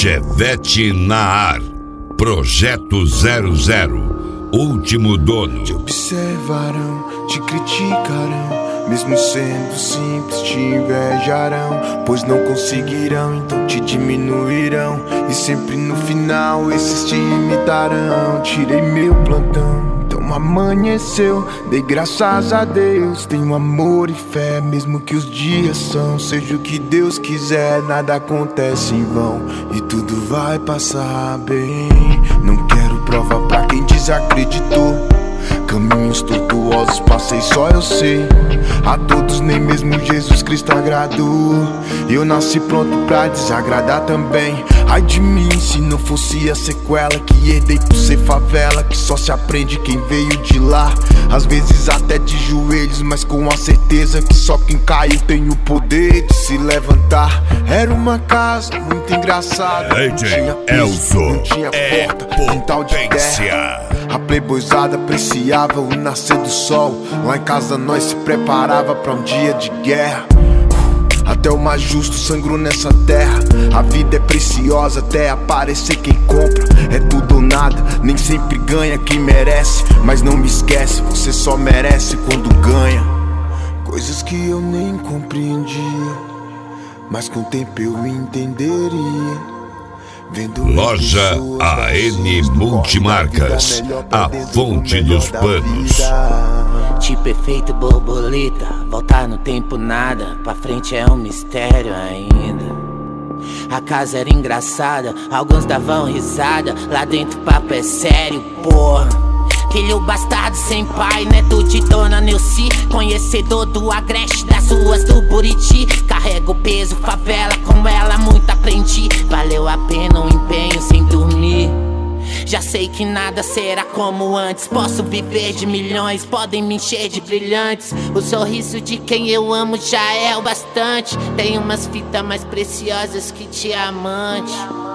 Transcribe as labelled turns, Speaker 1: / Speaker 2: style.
Speaker 1: Chevette na ar. Projeto 00. Último dono.
Speaker 2: Te observarão, te criticarão, mesmo sendo simples te invejarão, pois não conseguirão, então te diminuirão, e sempre no final esses te imitarão. Tirei meu plantão, então amanheceu, dei graças a Deus. Tenho amor e fé, mesmo que os dias são. Seja o que Deus quiser, nada acontece em vão, e tudo vai passar bem. Não quero prova pra quem desacreditou, caminhos tortuosos passei, só eu sei. A todos nem mesmo Jesus Cristo agradou, eu nasci pronto pra desagradar também. Ai de mim se não fosse a sequela que herdei por ser favela, que só se aprende quem veio de lá. Às vezes até de joelhos, mas com a certeza que só quem caiu tem o poder de se levantar. Era uma casa muito engraçada, não tinha piso, não tinha porta, quintal de terra. A playboyzada apreciava o nascer do sol, lá em casa nós se preparava pra um dia de guerra. Até o mais justo sangrou nessa terra. A vida é preciosa até aparecer quem compra. É tudo ou nada, nem sempre ganha quem merece. Mas não me esquece, você só merece quando ganha. Coisas que eu nem compreendia, mas com o tempo eu entenderia.
Speaker 1: Loja AN Multimarcas, a fonte dos panos.
Speaker 3: Tipo efeito borboleta, voltar no tempo nada, pra frente é um mistério ainda. A casa era engraçada, alguns davam risada, lá dentro o papo é sério, porra. Filho bastardo sem pai, neto de Dona Neuci, conhecedor do Agreste, das ruas do Buriti. Carrego peso, favela, com ela muito aprendi. Valeu a pena o empenho sem dormir. Já sei que nada será como antes, posso viver de milhões, podem me encher de brilhantes. O sorriso de quem eu amo já é o bastante. Tem umas fitas mais preciosas que diamante.